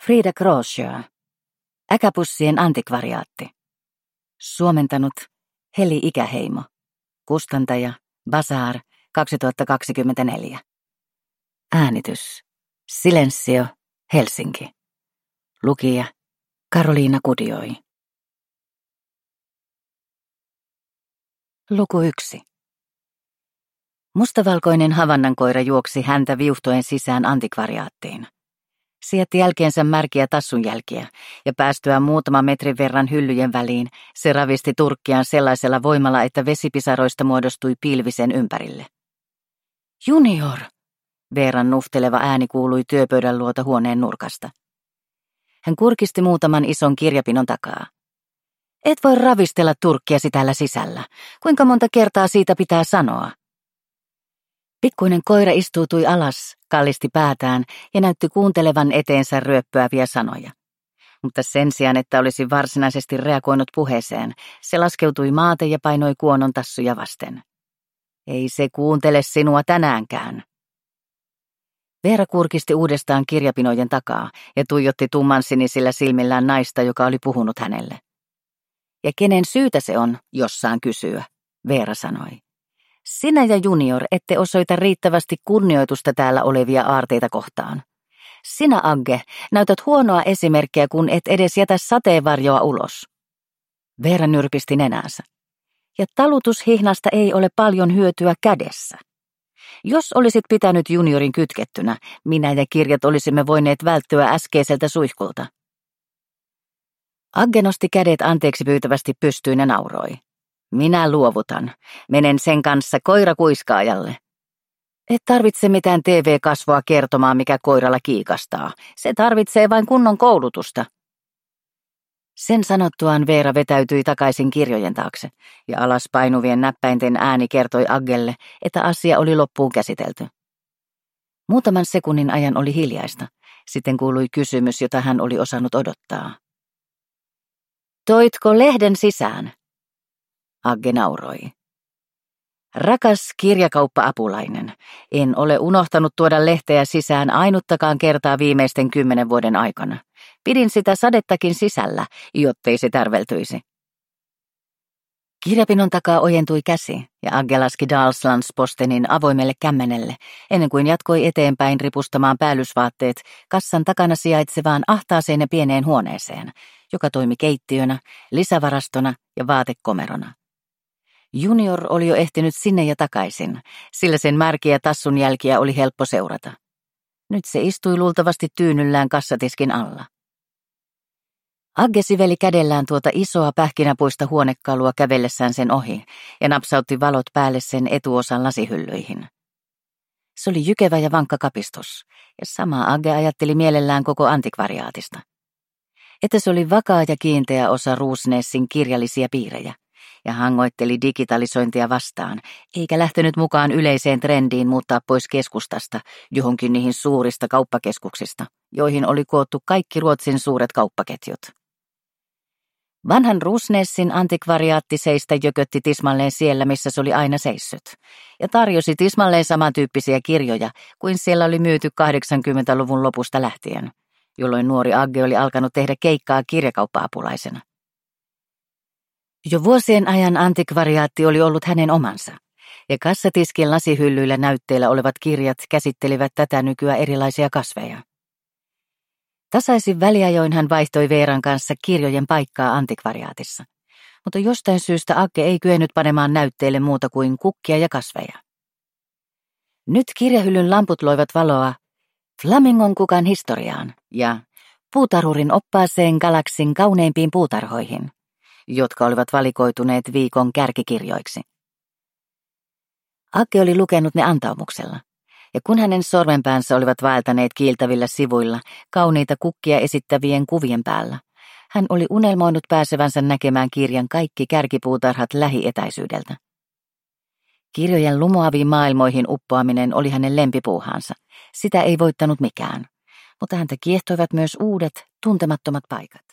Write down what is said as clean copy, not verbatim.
Frida Kroosjö. Äkäpussien antikvariaatti. Suomentanut Heli Ikäheimo. Kustantaja Bazaar 2024. Äänitys Silensio, Helsinki. Lukija Karoliina Kudioi. Luku 1. Mustavalkoinen havannankoira juoksi häntä viuhtoen sisään antikvariaattiin. Se jätti jälkeensä märkiä tassunjälkiä, ja päästyään muutaman metrin verran hyllyjen väliin, se ravisti turkkiaan sellaisella voimalla, että vesipisaroista muodostui pilvisen ympärille. Junior! Veeran nuhteleva ääni kuului työpöydän luota huoneen nurkasta. Hän kurkisti muutaman ison kirjapinon takaa. Et voi ravistella turkkiasi täällä sisällä. Kuinka monta kertaa siitä pitää sanoa? Pikkuinen koira istuutui alas, kallisti päätään ja näytti kuuntelevan eteensä ryöppöäviä sanoja. Mutta sen sijaan, että olisi varsinaisesti reagoinut puheeseen, se laskeutui maate ja painoi kuonon tassuja vasten. Ei se kuuntele sinua tänäänkään. Veera kurkisti uudestaan kirjapinojen takaa ja tuijotti tummansinisillä silmillään naista, joka oli puhunut hänelle. Ja kenen syytä se on, jos saan kysyä, Veera sanoi. Sinä ja Junior ette osoita riittävästi kunnioitusta täällä olevia aarteita kohtaan. Sinä, Agge, näytät huonoa esimerkkiä, kun et edes jätä sateenvarjoa ulos. Veera nyrpisti nenänsä. Ja talutushihnasta ei ole paljon hyötyä kädessä. Jos olisit pitänyt Juniorin kytkettynä, minä ja kirjat olisimme voineet välttyä äskeiseltä suihkulta. Agge nosti kädet anteeksi pyytävästi pystyyn ja nauroi. Minä luovutan. Menen sen kanssa koirakuiskaajalle. Et tarvitse mitään TV-kasvoa kertomaan, mikä koiralla kiikastaa. Se tarvitsee vain kunnon koulutusta. Sen sanottuaan Veera vetäytyi takaisin kirjojen taakse, ja alas painuvien näppäinten ääni kertoi Aggelle, että asia oli loppuun käsitelty. Muutaman sekunnin ajan oli hiljaista. Sitten kuului kysymys, jota hän oli osannut odottaa. Toitko lehden sisään? Agge nauroi. Rakas kirjakauppa-apulainen, en ole unohtanut tuoda lehteä sisään ainuttakaan kertaa viimeisten 10 vuoden aikana. Pidin sitä sadettakin sisällä, jottei se tärveltyisi. Kirjapinon takaa ojentui käsi, ja Agge laski Dalslandspostenin avoimelle kämmenelle, ennen kuin jatkoi eteenpäin ripustamaan päällysvaatteet kassan takana sijaitsevaan ahtaaseen ja pieneen huoneeseen, joka toimi keittiönä, lisävarastona ja vaatekomerona. Junior oli jo ehtinyt sinne ja takaisin, sillä sen märkiä tassun jälkiä oli helppo seurata. Nyt se istui luultavasti tyynyllään kassatiskin alla. Agge siveli kädellään tuota isoa pähkinäpuista huonekalua kävellessään sen ohi ja napsautti valot päälle sen etuosan lasihyllyihin. Se oli jykevä ja vankka kapistus, ja sama Agge ajatteli mielellään koko antikvariaatista. Että se oli vakaa ja kiinteä osa Ruusnessin kirjallisia piirejä, ja hangoitteli digitalisointia vastaan, eikä lähtenyt mukaan yleiseen trendiin muuttaa pois keskustasta johonkin niihin suurista kauppakeskuksista, joihin oli koottu kaikki Ruotsin suuret kauppaketjut. Vanhan Ruusnessin antikvariaatti seistä jökötti tismalleen siellä, missä se oli aina seissyt, ja tarjosi tismalleen samantyyppisiä kirjoja kuin siellä oli myyty 80-luvun lopusta lähtien, jolloin nuori Agge oli alkanut tehdä keikkaa kirjakauppa-apulaisena. Jo vuosien ajan antikvariaatti oli ollut hänen omansa, ja kassatiskin lasihyllyillä näytteillä olevat kirjat käsittelivät tätä nykyä erilaisia kasveja. Tasaisin väliajoin hän vaihtoi Veeran kanssa kirjojen paikkaa antikvariaatissa, mutta jostain syystä Agge ei kyennyt panemaan näytteille muuta kuin kukkia ja kasveja. Nyt kirjahyllyn lamput loivat valoa Flamingon kukan historiaan ja Puutarhurin oppaaseen galaksin kauneimpiin puutarhoihin, jotka olivat valikoituneet viikon kärkikirjoiksi. Agge oli lukenut ne antaumuksella, ja kun hänen sormenpäänsä olivat vaeltaneet kiiltävillä sivuilla kauniita kukkia esittävien kuvien päällä, hän oli unelmoinut pääsevänsä näkemään kirjan kaikki kärkipuutarhat lähietäisyydeltä. Kirjojen lumoaviin maailmoihin uppoaminen oli hänen lempipuuhansa. Sitä ei voittanut mikään, mutta häntä kiehtoivat myös uudet, tuntemattomat paikat.